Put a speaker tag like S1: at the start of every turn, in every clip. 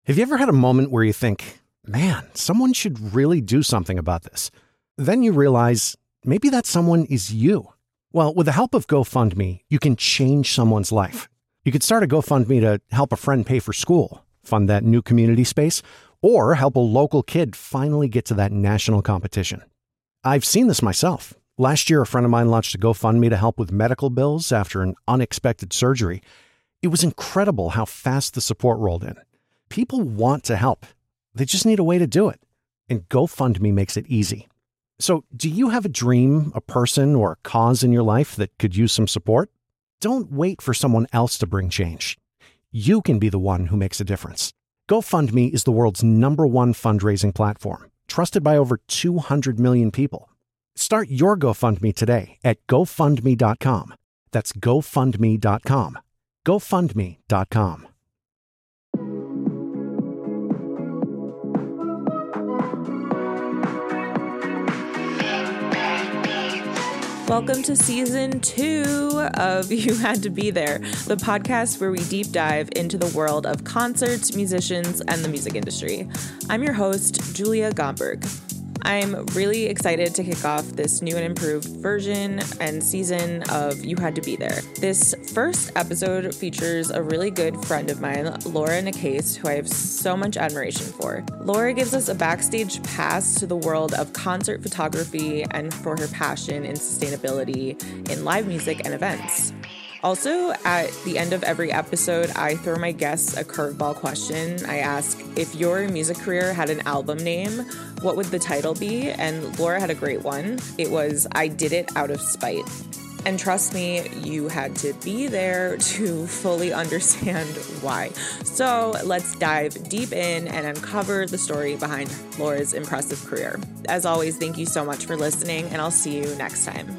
S1: Have you ever had a moment where you think, man, someone should really do something about this? Then you realize maybe that someone is you. Well, with the help of GoFundMe, you can change someone's life. You could start a GoFundMe to help a friend pay for school, fund that new community space, or help a local kid finally get to that national competition. I've seen this myself. Last year, a friend of mine launched a GoFundMe to help with medical bills after an unexpected surgery. It was incredible how fast the support rolled in. People want to help. They just need a way to do it. And GoFundMe makes it easy. So, do you have a dream, a person, or a cause in your life that could use some support? Don't wait for someone else to bring change. You can be the one who makes a difference. GoFundMe is the world's #1 fundraising platform, trusted by over 200 million people. Start your GoFundMe today at GoFundMe.com. That's GoFundMe.com. GoFundMe.com.
S2: Welcome to season 2 of You Had to Be There, the podcast where we deep dive into the world of concerts, musicians, and the music industry. I'm your host, Julia Gomberg. I'm really excited to kick off this new and improved version and season of You Had to Be There. This first episode features a really good friend of mine, Laura Nicase, who I have so much admiration for. Laura gives us a backstage pass to the world of concert photography and for her passion in sustainability in live music and events. Also, at the end of every episode, I throw my guests a curveball question. I ask, if your music career had an album name, what would the title be? And Laura had a great one. It was, I Did It Out of Spite. And trust me, you had to be there to fully understand why. So let's dive deep in and uncover the story behind Laura's impressive career. As always, thank you so much for listening, and I'll see you next time.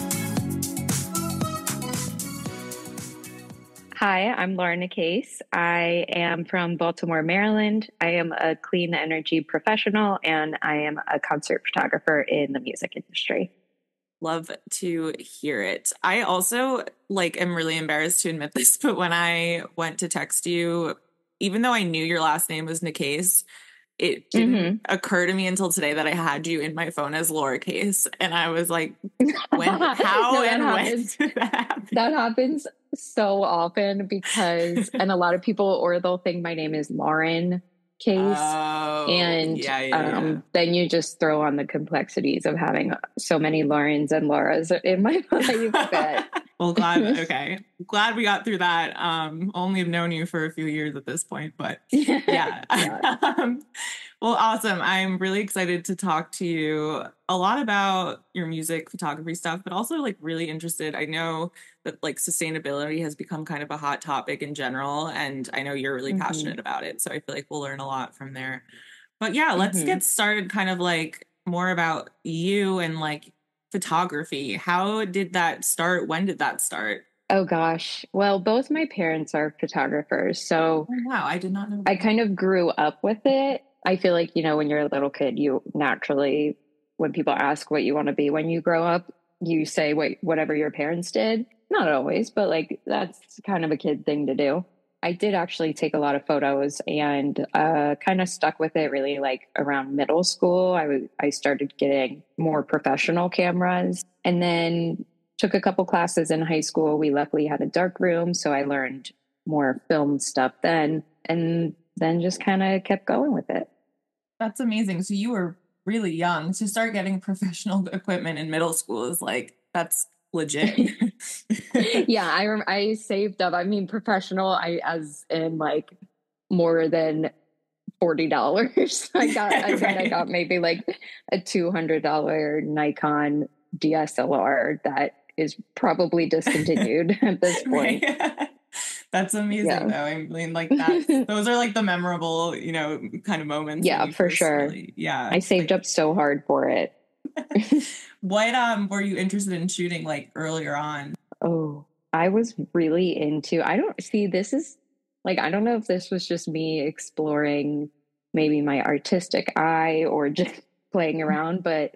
S3: Hi, I'm Laura Nicase. I am from Baltimore, Maryland. I am a clean energy professional, and I am a concert photographer in the music industry.
S2: Love to hear it. I also am really embarrassed to admit this, but when I went to text you, even though I knew your last name was Nicase, it didn't occur to me until today that I had you in my phone as Laura Case. And I was like, when, how, no, and happens. When did that happen?
S3: That happens so often because, and a lot of people, or they'll think my name is Lauren Case. And then you just throw on the complexities of having so many Laurens and Lauras in my life.
S2: Well, glad we got through that. Only have known you for a few years at this point, but yeah. Well, awesome. I'm really excited to talk to you a lot about your music photography stuff, but also really interested. I know that sustainability has become kind of a hot topic in general, and I know you're really passionate about it. So I feel like we'll learn a lot from there. But yeah, let's get started kind of more about you and photography. How did that start? When did that start?
S3: Oh gosh. Well, both my parents are photographers. So
S2: wow, I did not know that.
S3: I kind of grew up with it. I feel like, when you're a little kid, you naturally, when people ask what you want to be when you grow up, you say whatever your parents did. Not always, but that's kind of a kid thing to do. I did actually take a lot of photos and kind of stuck with it really around middle school. I started getting more professional cameras and then took a couple classes in high school. We luckily had a dark room, so I learned more film stuff then, and then just kind of kept going with it.
S2: That's amazing. So you were really young to start getting professional equipment in middle school is that's legit.
S3: Yeah, I saved up. I mean, professional, as in more than $40. I got maybe a $200 Nikon DSLR that is probably discontinued at this point.
S2: Right. That's amazing, though. I mean, those are the memorable, kind of moments.
S3: Yeah, for sure. I saved up so hard for it.
S2: What were you interested in shooting earlier on?
S3: Oh, I was really into, I don't know if this was just me exploring maybe my artistic eye or just playing around, but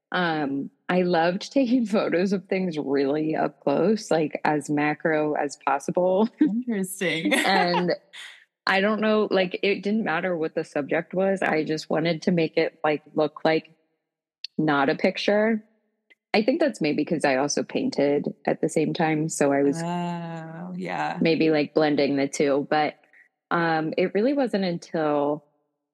S3: I loved taking photos of things really up close, as macro as possible.
S2: Interesting.
S3: And I don't know, like it didn't matter what the subject was. I just wanted to make it like look like not a picture. I think that's maybe because I also painted at the same time. So I was
S2: Oh, yeah.
S3: maybe like blending the two. But it really wasn't until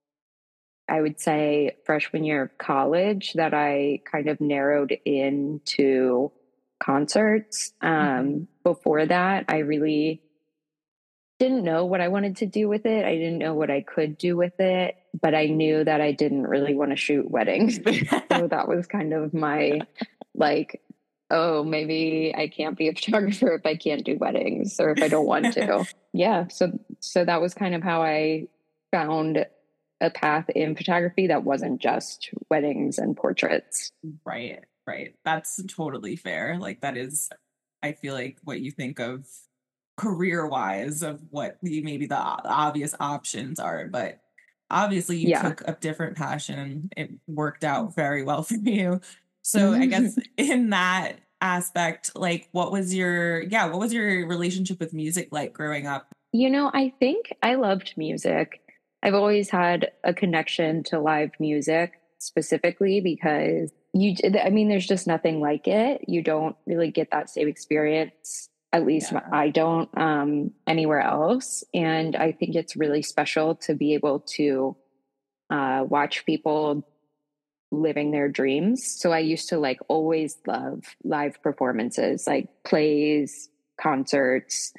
S3: I would say freshman year of college that I kind of narrowed into concerts. Before that, I really didn't know what I wanted to do with it. I didn't know what I could do with it, but I knew that I didn't really want to shoot weddings. So that was kind of my like, oh, maybe I can't be a photographer if I can't do weddings or if I don't want to. Yeah. So that was kind of how I found a path in photography that wasn't just weddings and portraits.
S2: Right. That's totally fair. Like that is, I feel like what you think of career wise of what maybe the obvious options are, but obviously you took a different passion and it worked out very well for you. So I guess in that aspect, like what was your relationship with music like growing up?
S3: I think I loved music. I've always had a connection to live music specifically because there's just nothing like it. You don't really get that same experience. At least I don't anywhere else. And I think it's really special to be able to watch people living their dreams. So I used to like always love live performances, like plays, concerts,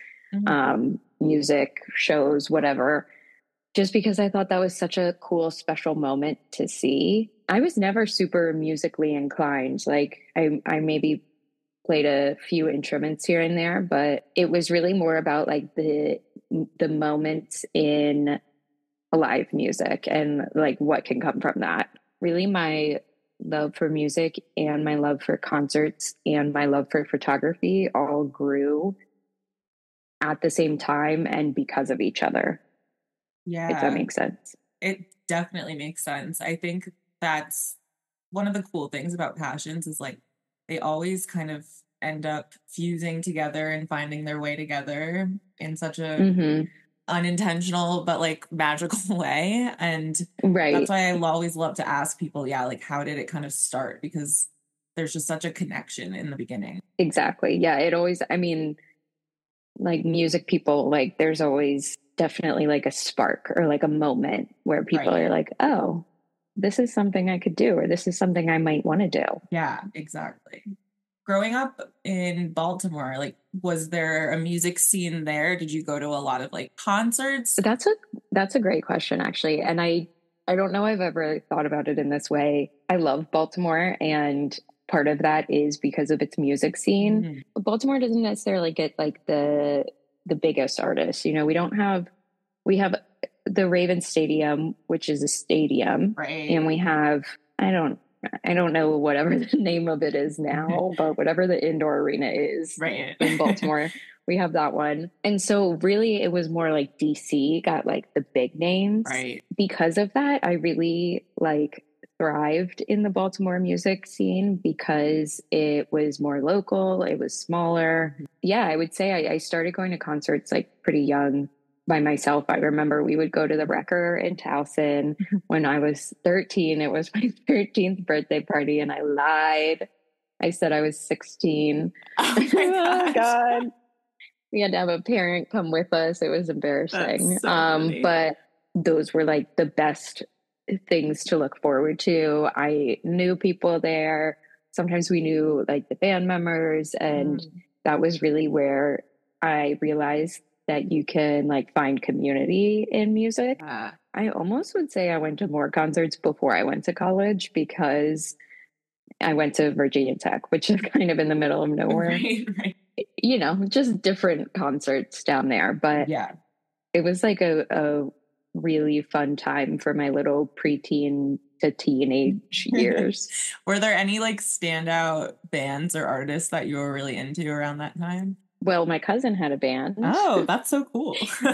S3: music shows, whatever, just because I thought that was such a cool, special moment to see. I was never super musically inclined. Like I maybe played a few instruments here and there, but it was really more about like the moments in live music and like what can come from that. Really, my love for music and my love for concerts and my love for photography all grew at the same time and because of each other.
S2: Yeah.
S3: If that makes sense.
S2: It definitely makes sense. I think that's one of the cool things about passions is like they always kind of end up fusing together and finding their way together in such a unintentional but like magical way. And that's why I always love to ask people, like how did it kind of start? Because there's just such a connection in the beginning.
S3: Exactly. Yeah. It always, like music people, like there's always definitely like a spark or like a moment where people are like, oh, this is something I could do, or this is something I might want to do.
S2: Yeah, exactly. Growing up in Baltimore, like, was there a music scene there? Did you go to a lot of like concerts?
S3: That's a great question, actually. And I don't know I've ever thought about it in this way. I love Baltimore, and part of that is because of its music scene. Baltimore doesn't necessarily get like the biggest artists. We have the Ravens Stadium, which is a stadium,
S2: right?
S3: And we have I don't know whatever the name of it is now, but whatever the indoor arena is in Baltimore, we have that one. And so really it was more like DC got like the big names.
S2: Right.
S3: Because of that, I really like thrived in the Baltimore music scene because it was more local, it was smaller. Yeah, I would say I started going to concerts like pretty young by myself. I remember we would go to the Wrecker in Towson when I was 13. It was my 13th birthday party and I lied. I said I was 16.
S2: Oh
S3: God. We had to have a parent come with us. It was embarrassing.
S2: So
S3: but those were like the best things to look forward to. I knew people there. Sometimes we knew like the band members, and that was really where I realized that you can like find community in music. I almost would say I went to more concerts before I went to college because I went to Virginia Tech, which is kind of in the middle of nowhere.
S2: Right.
S3: Just different concerts down there. But it was like a really fun time for my little preteen to teenage years.
S2: Were there any like standout bands or artists that you were really into around that time?
S3: Well, my cousin had a band.
S2: Oh, that's so cool.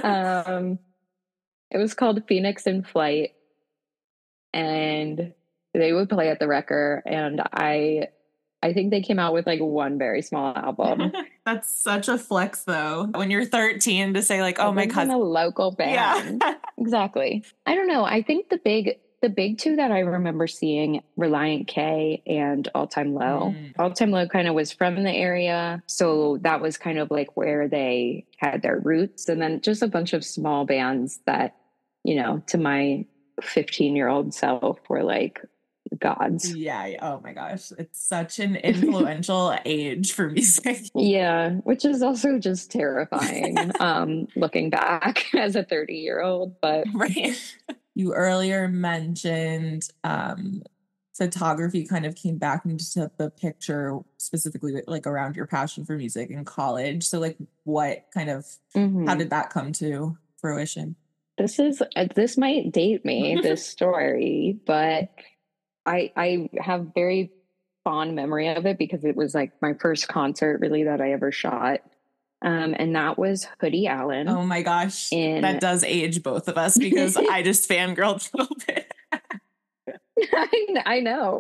S3: It was called Phoenix in Flight, and they would play at the Wrecker, and I I think they came out with like one very small album.
S2: That's such a flex though. When you're 13 to say like, oh, my cousin,
S3: a local band.
S2: Yeah.
S3: Exactly. I don't know. I think the big two that I remember seeing, Reliant K and All Time Low. All Time Low kind of was from the area, so that was kind of like where they had their roots. And then just a bunch of small bands that, you know, to my 15-year-old self were like gods.
S2: Yeah. Oh my gosh. It's such an influential age for music.
S3: Yeah, which is also just terrifying looking back as a 30-year-old. But
S2: right. You earlier mentioned photography kind of came back into the picture, specifically like around your passion for music in college. So like what kind of, how did that come to fruition?
S3: This might date me, this story, but I have very fond memory of it because it was like my first concert really that I ever shot. And that was Hoodie Allen.
S2: Oh my gosh. That does age both of us because I just fangirled a little bit.
S3: I know.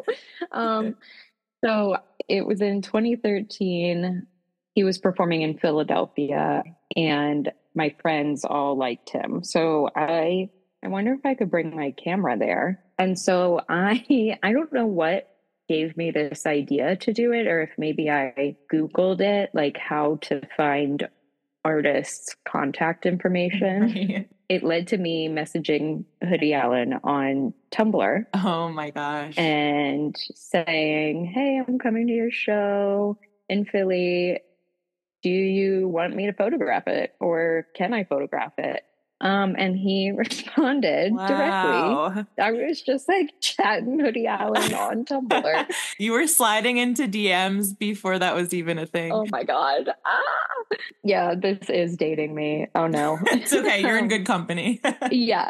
S3: So it was in 2013. He was performing in Philadelphia and my friends all liked him. So I wonder if I could bring my camera there. And so I don't know what gave me this idea to do it, or if maybe I Googled it, like how to find artists' contact information.
S2: Right.
S3: It led to me messaging Hoodie Allen on Tumblr.
S2: Oh my gosh.
S3: And saying, hey, I'm coming to your show in Philly. Do you want me to photograph it, or can I photograph it? And he responded directly. I was just like chatting Hoodie Allen on Tumblr.
S2: You were sliding into DMs before that was even a thing.
S3: Oh my God. Yeah, this is dating me. Oh no.
S2: It's okay. You're in good company.
S3: Yeah.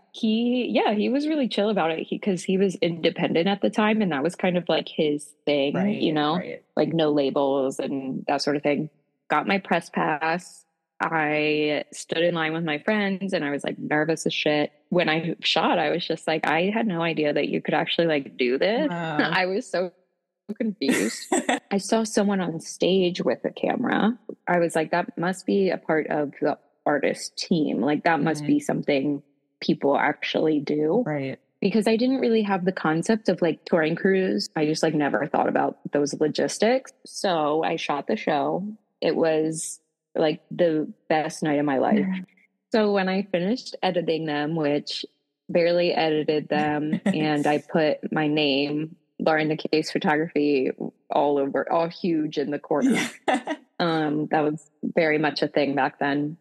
S3: He was really chill about it because he was independent at the time. And that was kind of like his thing,
S2: right,
S3: you know,
S2: right.
S3: Like no labels and that sort of thing. Got my press pass. I stood in line with my friends and I was like nervous as shit. When I shot, I was just like, I had no idea that you could actually like do this. Wow. I was so confused. I saw someone on stage with a camera. I was like, that must be a part of the artist team. Like that must be something people actually do.
S2: Right.
S3: Because I didn't really have the concept of like touring crews. I just like never thought about those logistics. So I shot the show. It was like the best night of my life. So when I finished editing them, which barely edited them, and I put my name, Lauren the Case Photography, all over, all huge in the corner. That was very much a thing back then.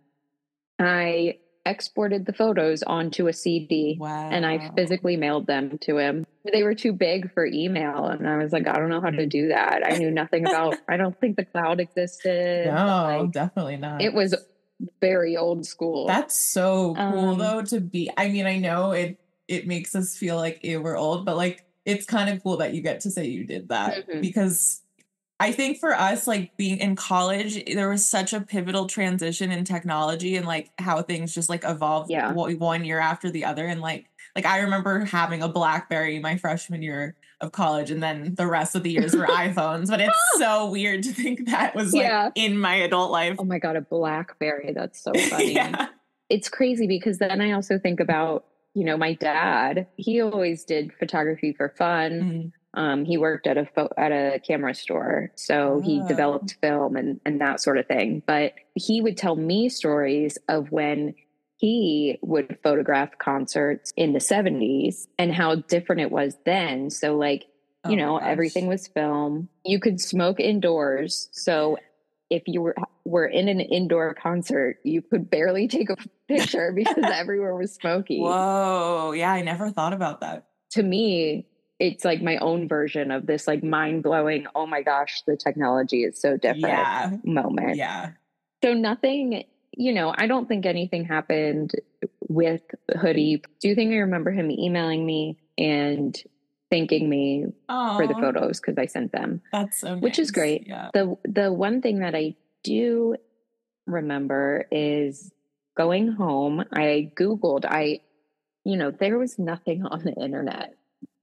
S3: I exported the photos onto a CD.
S2: Wow.
S3: And I physically mailed them to him. They were too big for email. And I was like, I don't know how to do that. I knew nothing about, I don't think the cloud existed.
S2: No, definitely not.
S3: It was very old school.
S2: That's so cool though to be, I mean, I know it makes us feel like we're old, but like, it's kind of cool that you get to say you did that because I think for us, like being in college, there was such a pivotal transition in technology and like how things just like evolved one year after the other. And like I remember having a BlackBerry my freshman year of college and then the rest of the years were iPhones. But it's so weird to think that was like in my adult life.
S3: Oh my God, a BlackBerry. That's so funny. It's crazy because then I also think about, you know, my dad, he always did photography for fun. He worked at a camera store. So he developed film and that sort of thing. But he would tell me stories of when he would photograph concerts in the 70s and how different it was then. So like, you know, everything was film. You could smoke indoors. So if you were in an indoor concert, you could barely take a picture because everywhere was smoky.
S2: Whoa. Yeah. I never thought about that.
S3: To me, it's like my own version of this like mind-blowing, oh my gosh, the technology is so different moment.
S2: Yeah.
S3: So nothing, you know, I don't think anything happened with Hoodie. Do you think I remember him emailing me and thanking me for the photos because I sent them?
S2: That's so nice.
S3: Which is great.
S2: Yeah.
S3: The one thing that I do remember is going home. I Googled, you know, there was nothing on the internet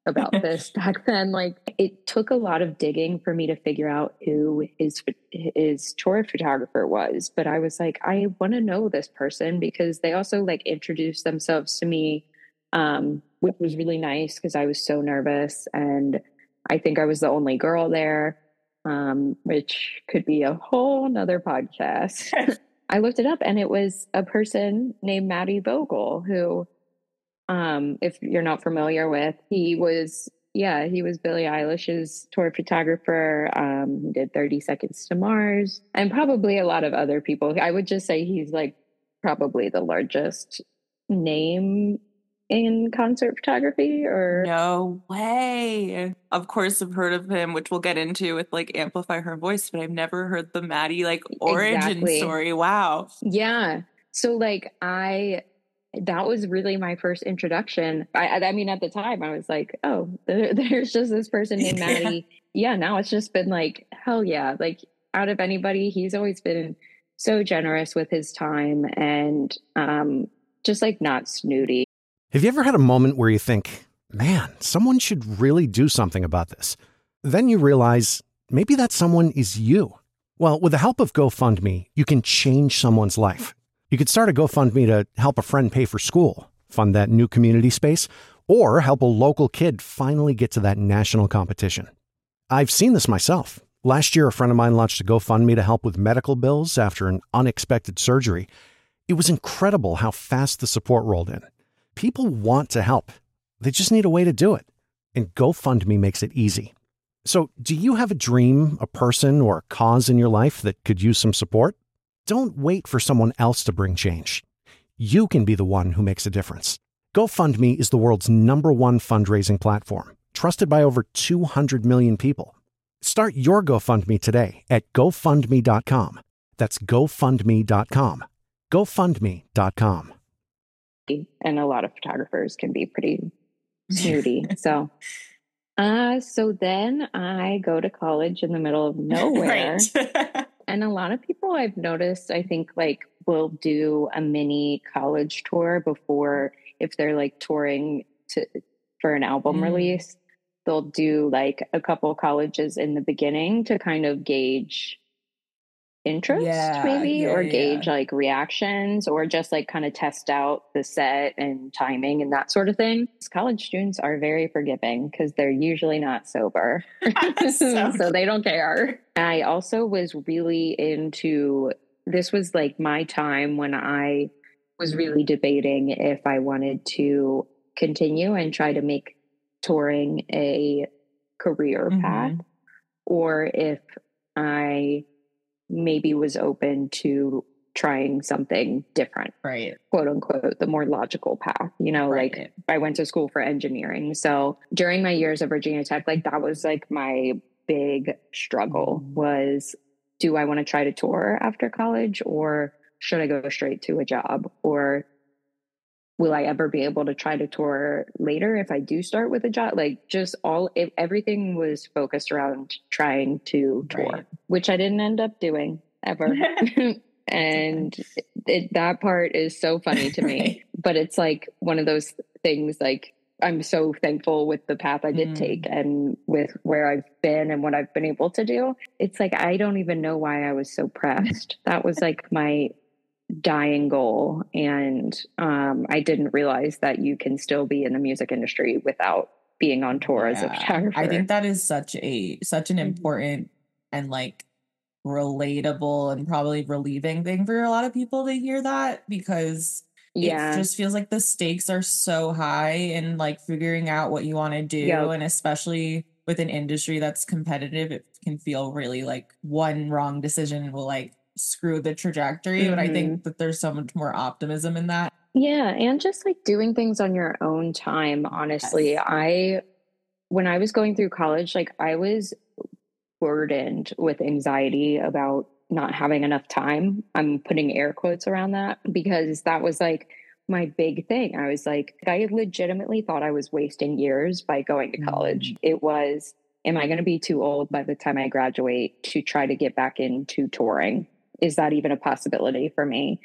S3: about this back then. Like, it took a lot of digging for me to figure out who his tour photographer was. But I was like, I want to know this person because they also like introduced themselves to me, which was really nice because I was so nervous. And I think I was the only girl there, which could be a whole nother podcast. I looked it up and it was a person named Maddie Vogel who, if you're not familiar with, he was Billie Eilish's tour photographer. He did 30 Seconds to Mars and probably a lot of other people. I would just say he's like probably the largest name in concert photography. Or
S2: no way. Of course I've heard of him, which we'll get into with like Amplify Her Voice, but I've never heard the Maddie like origin story. Wow.
S3: Yeah. So like that was really my first introduction. I mean, at the time I was like, oh, there's just this person named Maddie. Yeah. Now it's just been like, hell yeah. Like, out of anybody, he's always been so generous with his time and just like not snooty.
S1: Have you ever had a moment where you think, man, someone should really do something about this? Then you realize maybe that someone is you. Well, with the help of GoFundMe, you can change someone's life. You could start a GoFundMe to help a friend pay for school, fund that new community space, or help a local kid finally get to that national competition. I've seen this myself. Last year, a friend of mine launched a GoFundMe to help with medical bills after an unexpected surgery. It was incredible how fast the support rolled in. People want to help. They just need a way to do it. And GoFundMe makes it easy. So, do you have a dream, a person, or a cause in your life that could use some support? Don't wait for someone else to bring change. You can be the one who makes a difference. GoFundMe is the world's #1 fundraising platform, trusted by over 200 million people. Start your GoFundMe today at GoFundMe.com. That's GoFundMe.com. GoFundMe.com.
S3: And a lot of photographers can be pretty snooty. So then I go to college in the middle of nowhere.
S2: Right.
S3: And a lot of people I've noticed, I think, like, will do a mini college tour before, if they're like touring for an album release, they'll do like a couple colleges in the beginning to kind of gauge interest, or gauge like reactions, or just like kind of test out the set and timing and that sort of thing. College students are very forgiving because they're usually not sober. So they don't care. I also was really into, this was like my time when I was really debating if I wanted to continue and try to make touring a career path, or if I maybe was open to trying something different,
S2: right?
S3: Quote unquote, the more logical path,
S2: right.
S3: Like I went to school for engineering. So during my years of Virginia Tech, like that was like my big struggle was, do I want to try to tour after college, or should I go straight to a job, or will I ever be able to try to tour later if I do start with a job? Like just everything was focused around trying to tour, which I didn't end up doing ever. And that part is so funny to me, but it's like one of those things, like I'm so thankful with the path I did take and with where I've been and what I've been able to do. It's like, I don't even know why I was so pressed. That was like my dying goal. And I didn't realize that you can still be in the music industry without being on tour as a photographer.
S4: I think that is such an important and like relatable and probably relieving thing for a lot of people to hear that, because it just feels like the stakes are so high in like figuring out what you want to do. And especially with an industry that's competitive, it can feel really like one wrong decision will like screw the trajectory. But I think that there's so much more optimism in that.
S3: Yeah. And just like doing things on your own time. Honestly, when I was going through college, like I was burdened with anxiety about not having enough time. I'm putting air quotes around that because that was like my big thing. I was like, I legitimately thought I was wasting years by going to college. It was, am I going to be too old by the time I graduate to try to get back into touring? Is that even a possibility for me?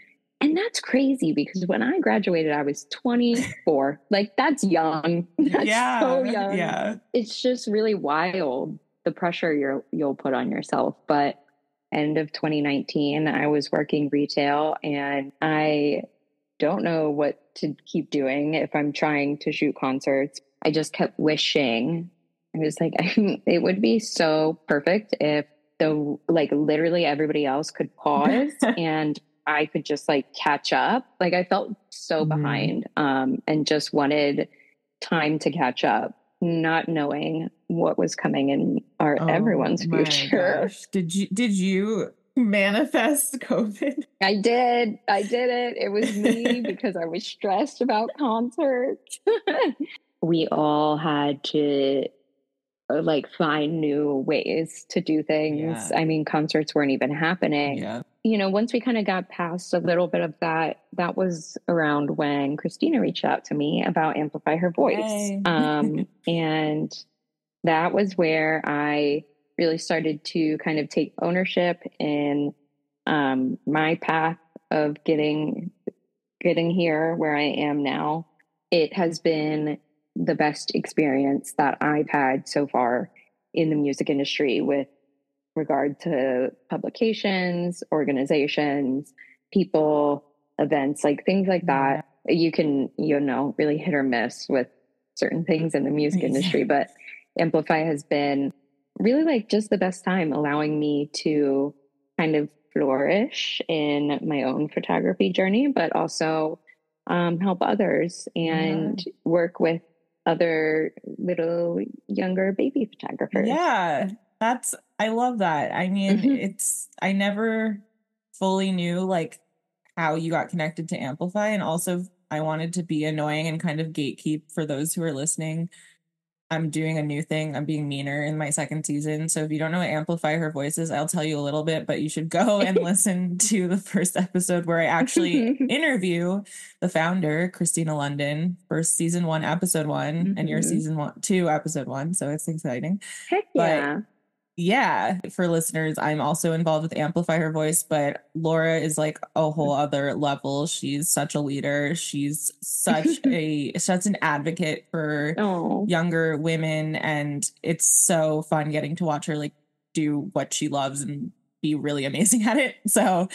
S3: And that's crazy because when I graduated, I was 24. Like, that's young. That's so young.
S4: Yeah.
S3: It's just really wild, the pressure you'll put on yourself. But end of 2019, I was working retail, and I don't know what to keep doing if I'm trying to shoot concerts. I just kept wishing. I was like, it would be so perfect if literally everybody else could pause and I could just like catch up. Like, I felt so behind, and just wanted time to catch up, not knowing what was coming in everyone's future.
S4: Gosh. Did you manifest COVID?
S3: I did it. It was me because I was stressed about concerts. We all had to like find new ways to do things.
S4: Yeah.
S3: I mean, concerts weren't even happening.
S4: Yeah.
S3: You know, once we kind of got past a little bit of that was around when Christina reached out to me about Amplify Her Voice. And that was where I really started to kind of take ownership in my path of getting here where I am now. It has been the best experience that I've had so far in the music industry with regard to publications, organizations, people, events, like things like that. You can, really hit or miss with certain things in the music industry, but Amplify has been really like just the best time, allowing me to kind of flourish in my own photography journey, but also help others and work with other little younger baby photographers.
S4: Yeah, I love that. I mean, I never fully knew like how you got connected to Amplify. And also I wanted to be annoying and kind of gatekeep for those who are listening. I'm doing a new thing. I'm being meaner in my second season. So if you don't know what Amplify Her Voice is, I'll tell you a little bit, but you should go and listen to the first episode where I actually interview the founder, Christina London, for season 1, episode 1, and your season 2, episode 1. So it's exciting.
S3: Heck yeah.
S4: But yeah, for listeners, I'm also involved with Amplify Her Voice, but Laura is like a whole other level. She's such a leader. She's such an advocate for younger women, and it's so fun getting to watch her like do what she loves and be really amazing at it. So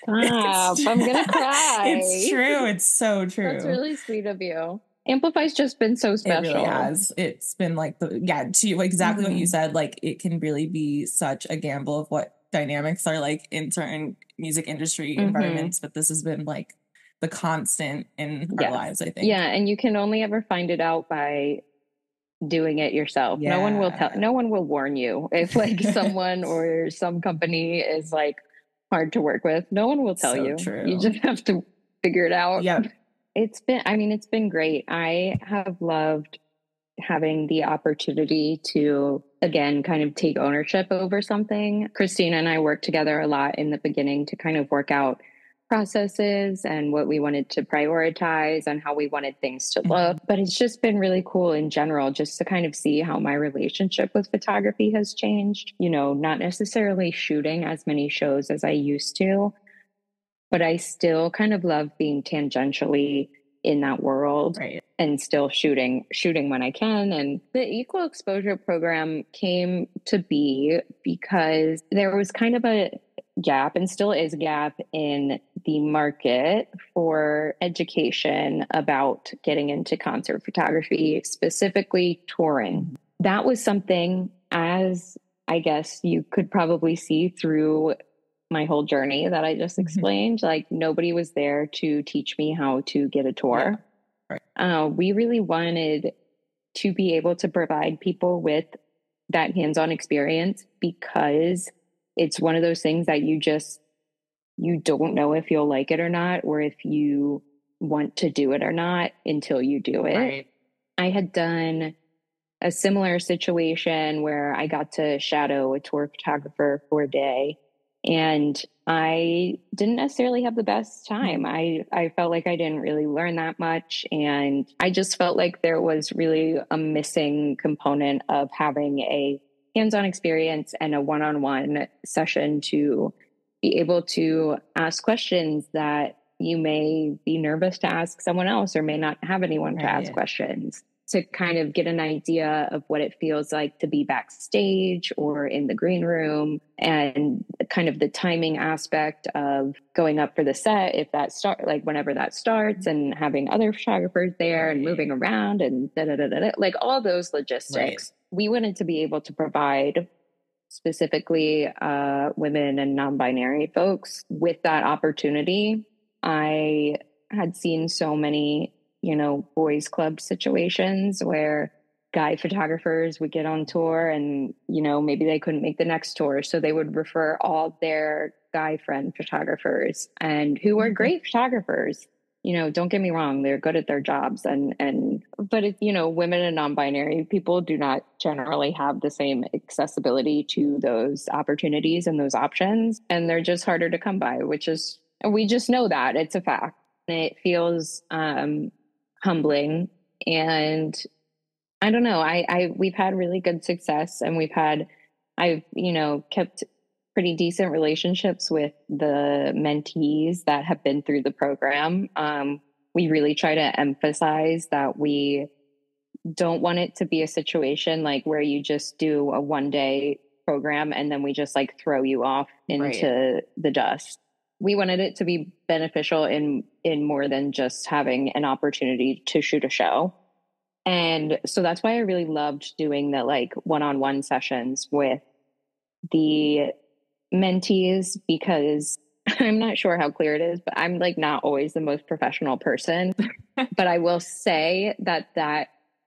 S3: stop. I'm gonna cry.
S4: It's true. It's so true.
S3: That's really sweet of you. Amplify's just been so special.
S4: It really has. It's been like to exactly what you said. Like, it can really be such a gamble of what dynamics are like in certain music industry environments, but this has been like the constant in our lives, I think.
S3: Yeah, and you can only ever find it out by doing it yourself. No one will warn you if like someone or some company is like hard to work with. No one will tell you.
S4: True.
S3: You just have to figure it out.
S4: Yep.
S3: It's been great. I have loved having the opportunity to, again, kind of take ownership over something. Christina and I worked together a lot in the beginning to kind of work out processes and what we wanted to prioritize and how we wanted things to look. But it's just been really cool in general, just to kind of see how my relationship with photography has changed. Not necessarily shooting as many shows as I used to, but I still kind of love being tangentially in that world, and still shooting when I can. And the Equal Exposure program came to be because there was kind of a gap, and still is a gap, in the market for education about getting into concert photography, specifically touring. That was something, as I guess you could probably see through my whole journey that I just explained, like nobody was there to teach me how to get a tour. We really wanted to be able to provide people with that hands-on experience, because it's one of those things that you don't know if you'll like it or not, or if you want to do it or not until you do it. I had done a similar situation where I got to shadow a tour photographer for a day, and I didn't necessarily have the best time. I felt like I didn't really learn that much. And I just felt like there was really a missing component of having a hands-on experience and a one-on-one session to be able to ask questions that you may be nervous to ask someone else or may not have anyone to ask questions, to kind of get an idea of what it feels like to be backstage or in the green room, and kind of the timing aspect of going up for the set, if that whenever that starts, and having other photographers there and moving around and like all those logistics. We wanted to be able to provide specifically women and non-binary folks with that opportunity. I had seen so many, boys club situations where guy photographers would get on tour and, maybe they couldn't make the next tour. So they would refer all their guy friend photographers, and who are great photographers. Don't get me wrong, they're good at their jobs, but women and non-binary people do not generally have the same accessibility to those opportunities and those options, and they're just harder to come by, we just know that it's a fact. It feels humbling, and I don't know, we've had really good success, and I've kept pretty decent relationships with the mentees that have been through the program. We really try to emphasize that we don't want it to be a situation like where you just do a 1-day program and then we just like throw you off into the dust. We wanted it to be beneficial in more than just having an opportunity to shoot a show. And so that's why I really loved doing the like one-on-one sessions with the mentees, because I'm not sure how clear it is, but I'm like not always the most professional person. But I will say that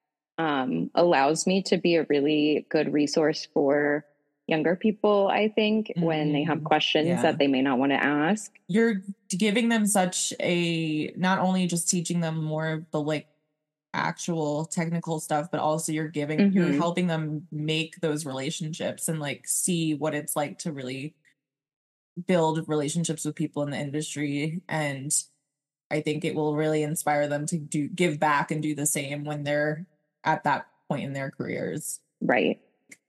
S3: allows me to be a really good resource for younger people, I think, when they have questions that they may not want to ask.
S4: You're giving them not only just teaching them more of the like actual technical stuff, but also you're helping them make those relationships and like see what it's like to really build relationships with people in the industry. And I think it will really inspire them to give back and do the same when they're at that point in their careers.
S3: Right.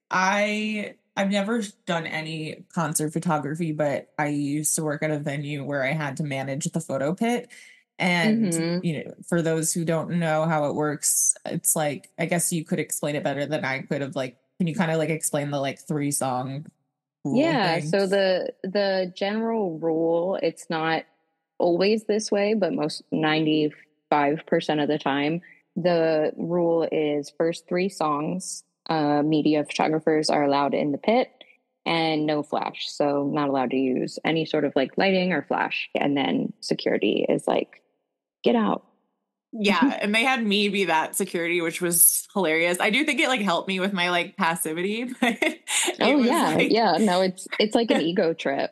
S4: I've never done any concert photography, but I used to work at a venue where I had to manage the photo pit. And, for those who don't know how it works, it's like, I guess you could explain it better than I could have. Like, can you kind of like explain the like 3-song rule thing?
S3: So the general rule, it's not always this way, but most 95% of the time, the rule is first 3 songs, media photographers are allowed in the pit, and no flash. So not allowed to use any sort of like lighting or flash. And then security is like, get out.
S4: Yeah. And they had me be that security, which was hilarious. I do think it like helped me with my like passivity. But
S3: No, it's like an ego trip.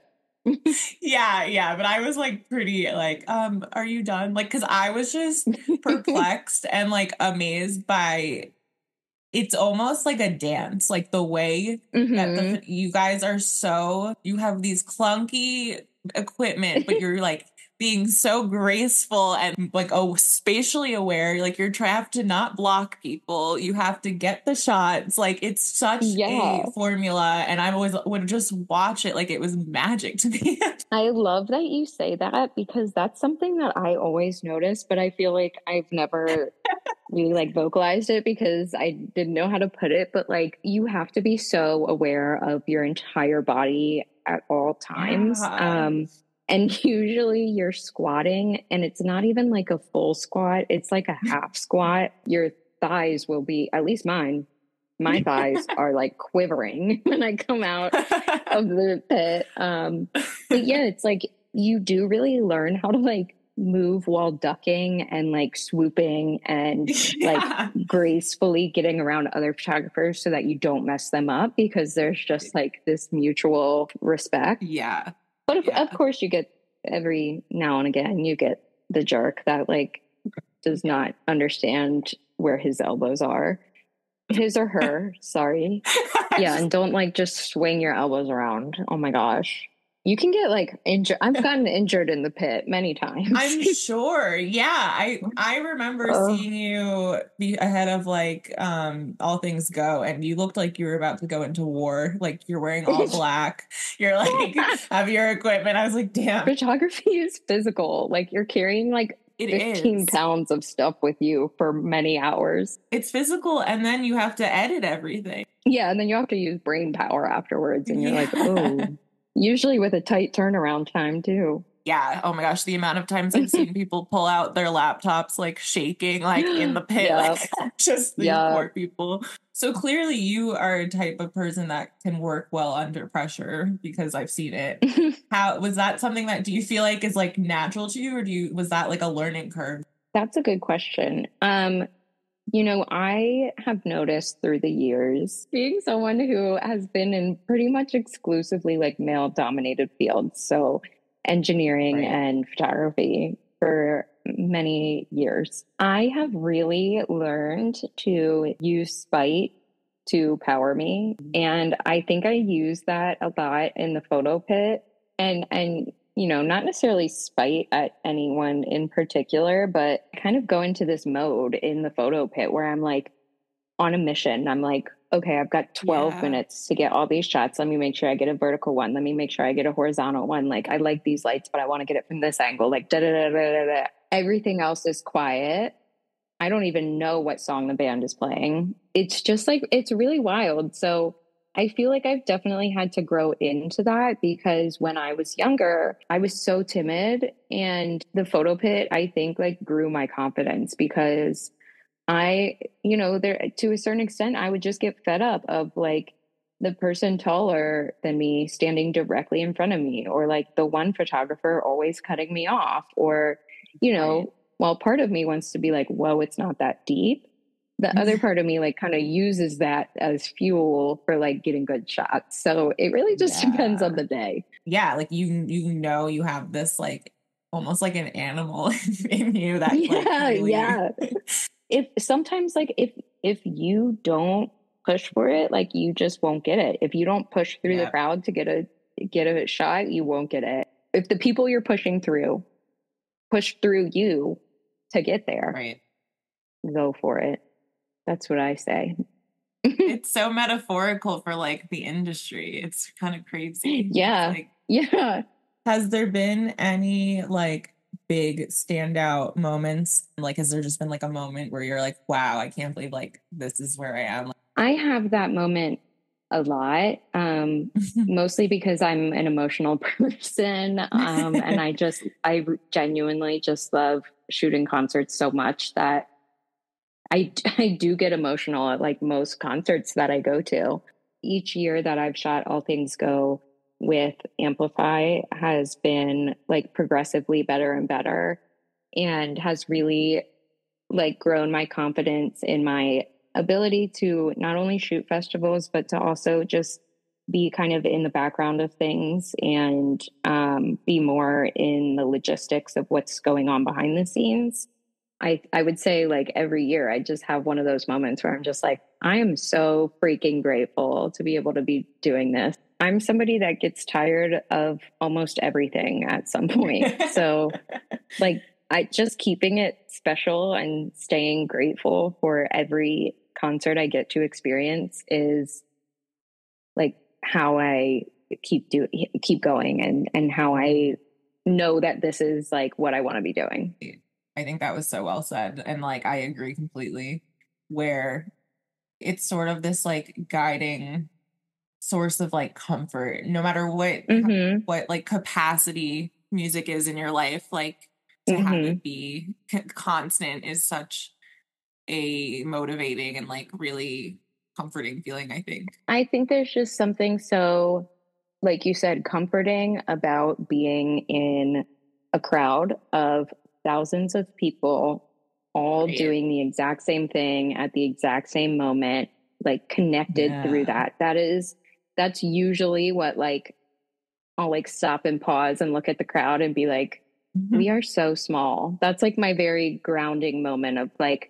S4: Yeah. But I was like pretty like, are you done? Like, cause I was just perplexed and like amazed by, it's almost like a dance, like the way that you guys are you have these clunky equipment, but you're like being so graceful and like spatially aware. Like you're trapped to not block people. You have to get the shots. Like it's such a formula. And I always would just watch it like it was magic to me.
S3: I love that you say that, because that's something that I always notice, but I feel like I've never really like vocalized it because I didn't know how to put it. But like you have to be so aware of your entire body at all times. And usually you're squatting and it's not even like a full squat. It's like a half squat. Your thighs will be, at least my thighs are like quivering when I come out of the pit. But yeah, it's like you do really learn how to like move while ducking and like swooping and like gracefully getting around other photographers so that you don't mess them up, because there's just like this mutual respect.
S4: Yeah.
S3: But of course you get every now and again, you get the jerk that like does not understand where his elbows are. His or her, sorry. Yeah, and don't like just swing your elbows around. Oh my gosh. You can get like injured. I've gotten injured in the pit many times.
S4: I'm sure. Yeah. I remember seeing you be ahead of like All Things Go, and you looked like you were about to go into war. Like you're wearing all black. You're like have your equipment. I was like, damn.
S3: Photography is physical. Like you're carrying like 15 pounds of stuff with you for many hours.
S4: It's physical, and then you have to edit everything.
S3: Yeah, and then you have to use brain power afterwards, and you're like, oh. Usually with a tight turnaround time too.
S4: Yeah. Oh my gosh. The amount of times I've seen people pull out their laptops, like shaking, like in the pit, like just these poor people. So clearly you are a type of person that can work well under pressure, because I've seen it. How was that something that, do you feel like is like natural to you, or was that like a learning curve?
S3: That's a good question. You know, I have noticed through the years, being someone who has been in pretty much exclusively like male dominated fields, so engineering and photography for many years, I have really learned to use spite to power me. And I think I use that a lot in the photo pit, and you know, not necessarily spite at anyone in particular, but kind of go into this mode in the photo pit where I'm like on a mission. I'm like, okay, I've got 12 minutes to get all these shots. Let me make sure I get a vertical one. Let me make sure I get a horizontal one. Like, I like these lights, but I want to get it from this angle. Like, da da da da da da. Everything else is quiet. I don't even know what song the band is playing. It's just like, it's really wild. So I feel like I've definitely had to grow into that, because when I was younger, I was so timid, and the photo pit, I think, like grew my confidence, because I, you know, there to a certain extent, I would just get fed up of like the person taller than me standing directly in front of me, or like the one photographer always cutting me off, or, you know, while part of me wants to be like, whoa, it's not that deep. The other part of me like kind of uses that as fuel for like getting good shots. So it really just depends on the day.
S4: Yeah. Like you know, you have this like almost like an animal in you that
S3: If sometimes like if you don't push for it, like you just won't get it. If you don't push through the crowd to get a shot, you won't get it. If the people you're pushing through push through you to get there, go for it. That's what I say.
S4: It's so metaphorical for like the industry. It's kind of crazy.
S3: Yeah.
S4: Has there been any like big standout moments? Like, has there just been like a moment where you're like, wow, I can't believe like this is where I am?
S3: I have that moment a lot, mostly because I'm an emotional person. And I genuinely just love shooting concerts so much that I do get emotional at like most concerts that I go to. Each year that I've shot All Things Go with Amplify has been like progressively better and better, and has really like grown my confidence in my ability to not only shoot festivals, but to also just be kind of in the background of things, and be more in the logistics of what's going on behind the scenes. I would say like every year I just have one of those moments where I'm just like, I am so freaking grateful to be able to be doing this. I'm somebody that gets tired of almost everything at some point. So like I just keeping it special and staying grateful for every concert I get to experience is like how I keep going, and how I know that this is like what I want to be doing.
S4: I think that was so well said. And like, I agree completely, where it's sort of this like guiding source of like comfort, no matter what like capacity music is in your life, like to have it be constant is such a motivating and like really comforting feeling. I think
S3: there's just something so, like you said, comforting about being in a crowd of thousands of people all doing the exact same thing at the exact same moment, like connected through that. That's usually what like I'll like stop and pause and look at the crowd and be like, we are so small. That's like my very grounding moment of like,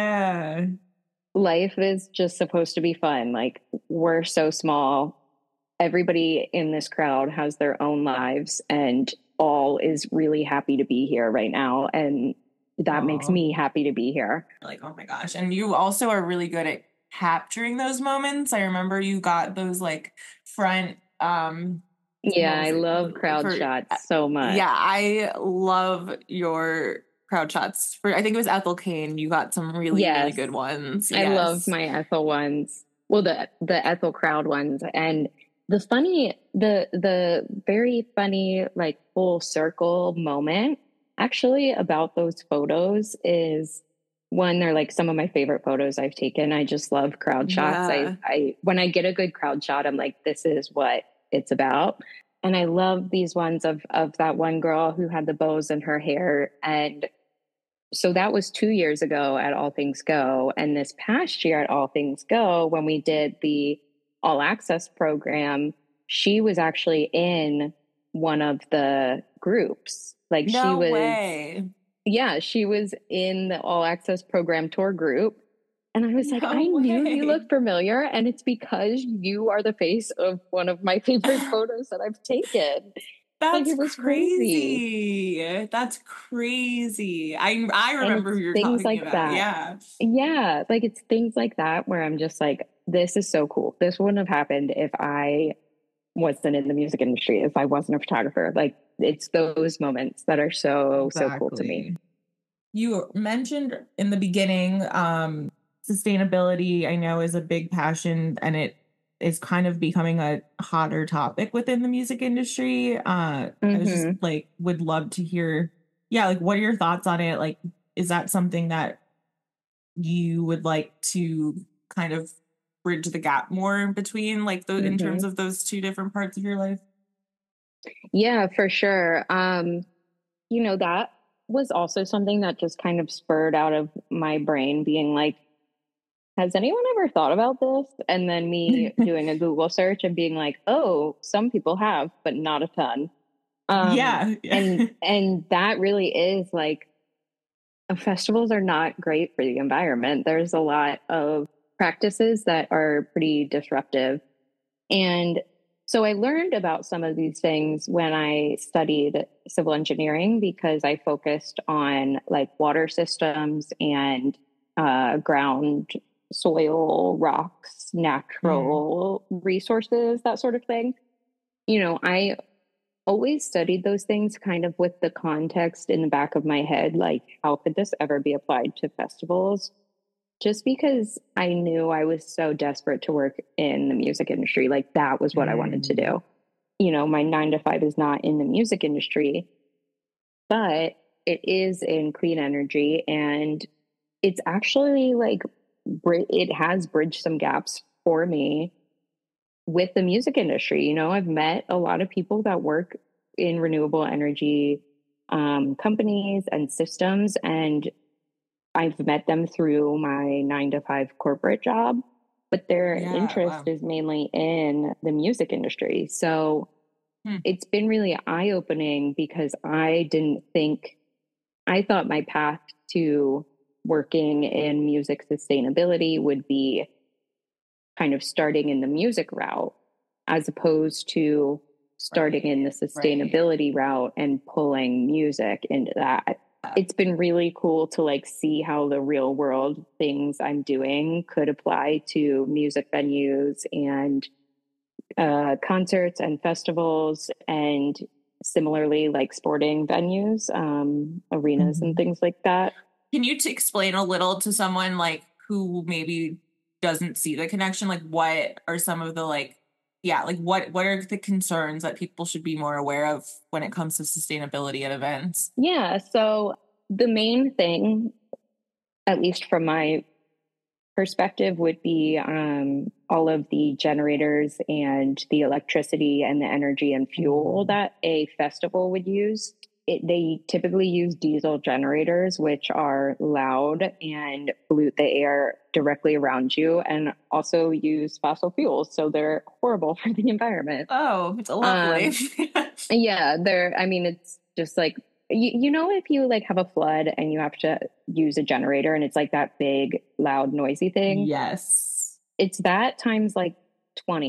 S3: life is just supposed to be fun. Like we're so small everybody in this crowd has their own lives and all is really happy to be here right now. And that makes me happy to be here.
S4: Like, oh my gosh. And you also are really good at capturing those moments. I remember you got those like front
S3: yeah, I love crowd shots so much.
S4: Yeah, I love your crowd shots. I think it was Ethel Kane. You got some really good ones.
S3: I love my Ethel ones. Well, the Ethel crowd ones. And the very funny, like full circle moment actually about those photos is one, they're like some of my favorite photos I've taken. I just love crowd shots. Yeah. I when I get a good crowd shot, I'm like, this is what it's about. And I love these ones of that one girl who had the bows in her hair. And so that was 2 years ago at All Things Go. And this past year at All Things Go, when we did the All Access program, she was actually in one of the groups. Like
S4: no she was way.
S3: Yeah, she was in the All Access program tour group. And I was like, I knew you looked familiar. And it's because you are the face of one of my favorite photos that I've taken.
S4: That's like, crazy. That's crazy. I remember who you're talking like about. That. Yeah.
S3: Yeah. Like it's things like that where I'm just like, this is so cool. This wouldn't have happened if I wasn't in the music industry, if I wasn't a photographer. Like it's those moments that are so cool to me.
S4: You mentioned in the beginning, sustainability, I know, is a big passion, and it is kind of becoming a hotter topic within the music industry. I was just like, would love to hear, like, what are your thoughts on it? Like, is that something that you would like to kind of bridge the gap more in between, like, in terms of those two different parts of your life?
S3: Yeah, for sure. That was also something that just kind of spurred out of my brain being like, has anyone ever thought about this? And then me doing a Google search and being like, oh, some people have, but not a ton. And that really is like, festivals are not great for the environment. There's a lot of practices that are pretty disruptive. And so I learned about some of these things when I studied civil engineering, because I focused on like water systems and ground, soil, rocks, natural resources, that sort of thing. I always studied those things kind of with the context in the back of my head, like, how could this ever be applied to festivals? Just because I knew I was so desperate to work in the music industry. Like that was what I wanted to do. My 9-to-5 is not in the music industry, but it is in clean energy. And it's actually like, it has bridged some gaps for me with the music industry. I've met a lot of people that work in renewable energy companies and systems, and I've met them through my 9-to-5 corporate job, but their interest is mainly in the music industry. So it's been really eye-opening, because I thought my path to working in music sustainability would be kind of starting in the music route, as opposed to starting in the sustainability route and pulling music into that. It's been really cool to like see how the real world things I'm doing could apply to music venues and concerts and festivals, and similarly like sporting venues, arenas and things like that.
S4: Can you explain a little to someone like who maybe doesn't see the connection? Like what are some of the what are the concerns that people should be more aware of when it comes to sustainability at events?
S3: Yeah. So the main thing, at least from my perspective, would be all of the generators and the electricity and the energy and fuel that a festival would use. They typically use diesel generators, which are loud and pollute the air directly around you, and also use fossil fuels. So they're horrible for the environment.
S4: Oh, it's lovely.
S3: Yeah, it's just like, if you like have a flood and you have to use a generator and it's like that big, loud, noisy thing.
S4: Yes.
S3: It's that times like 20.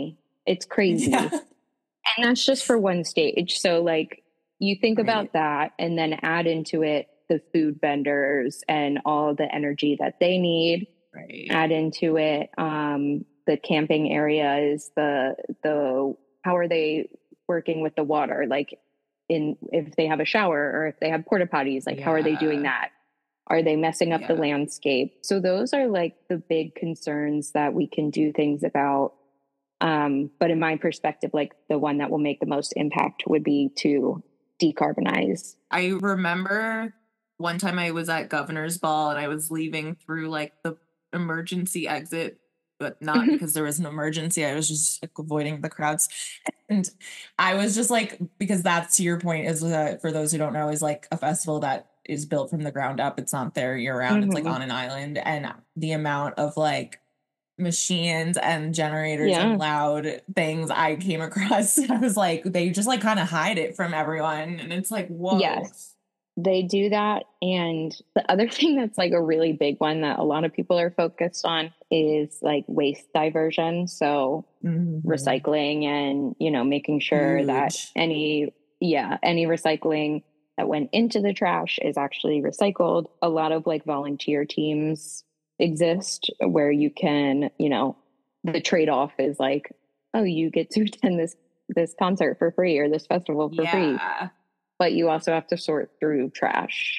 S3: It's crazy. Yeah. And that's just for one stage. So like you think about that and then add into it the food vendors and all the energy that they need.
S4: Right.
S3: Add into it the camping areas, the how are they working with the water? Like if they have a shower or if they have porta potties, like how are they doing that? Are they messing up the landscape? So those are like the big concerns that we can do things about. But in my perspective, like the one that will make the most impact would be to decarbonize.
S4: I remember one time I was at Governor's Ball and I was leaving through like the emergency exit, but not because there was an emergency. I was just like avoiding the crowds. And I was just like, because that's your point is that for those who don't know, is like a festival that is built from the ground up. It's not there year round. It's like on an island, and the amount of like machines and generators and loud things I came across, I was like, they just like kind of hide it from everyone. And it's like, whoa.
S3: Yes, they do that. And the other thing that's like a really big one that a lot of people are focused on is like waste diversion. So recycling and, you know, making sure that any recycling that went into the trash is actually recycled. A lot of like volunteer teams exist where you can, you know, the trade-off is like, oh, you get to attend this concert for free or this festival for free, but you also have to sort through trash.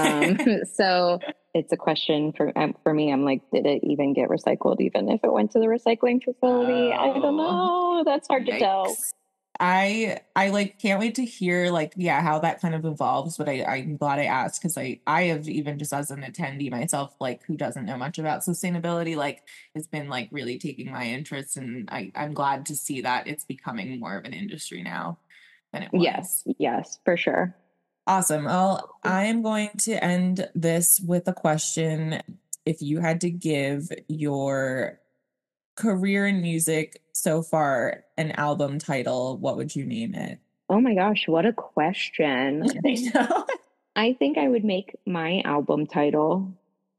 S3: So it's a question for me. I'm like, did it even get recycled even if it went to the recycling facility? I don't know. That's hard to tell.
S4: I like can't wait to hear like how that kind of evolves, but I'm glad I asked because I have, even just as an attendee myself, like who doesn't know much about sustainability, like it's been like really taking my interest, and I'm glad to see that it's becoming more of an industry now than it was.
S3: Yes, for sure.
S4: Awesome. Well, I'm going to end this with a question. If you had to give your career in music so far an album title, what would you name it?
S3: Oh my gosh, what a question.
S4: I know.
S3: I think I would make my album title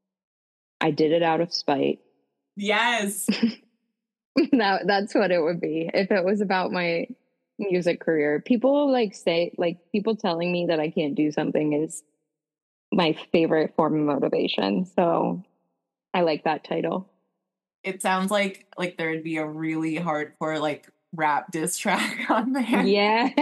S3: I Did It Out of Spite.
S4: Yes.
S3: That's what it would be if it was about my music career. People like say, like, people telling me that I can't do something is my favorite form of motivation. So I like that title.
S4: It sounds like there'd be a really hardcore like rap diss track on there.
S3: Yeah.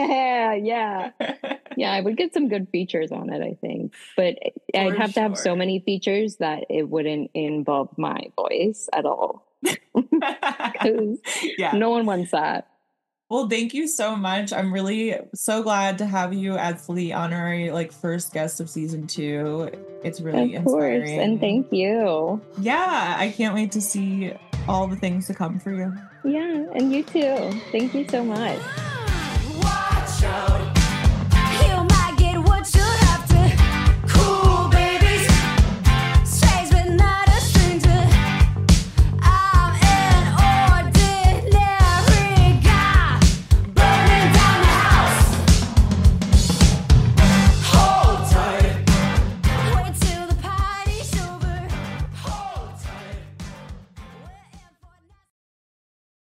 S3: I would get some good features on it, I think. But I'd have to have so many features that it wouldn't involve my voice at all. Because no one wants that.
S4: Well, thank you so much. I'm really so glad to have you as the honorary first guest of season 2. It's really inspiring. Of course,
S3: and thank you.
S4: Yeah, I can't wait to see all the things to come for you.
S3: Yeah, and you too. Thank you so much.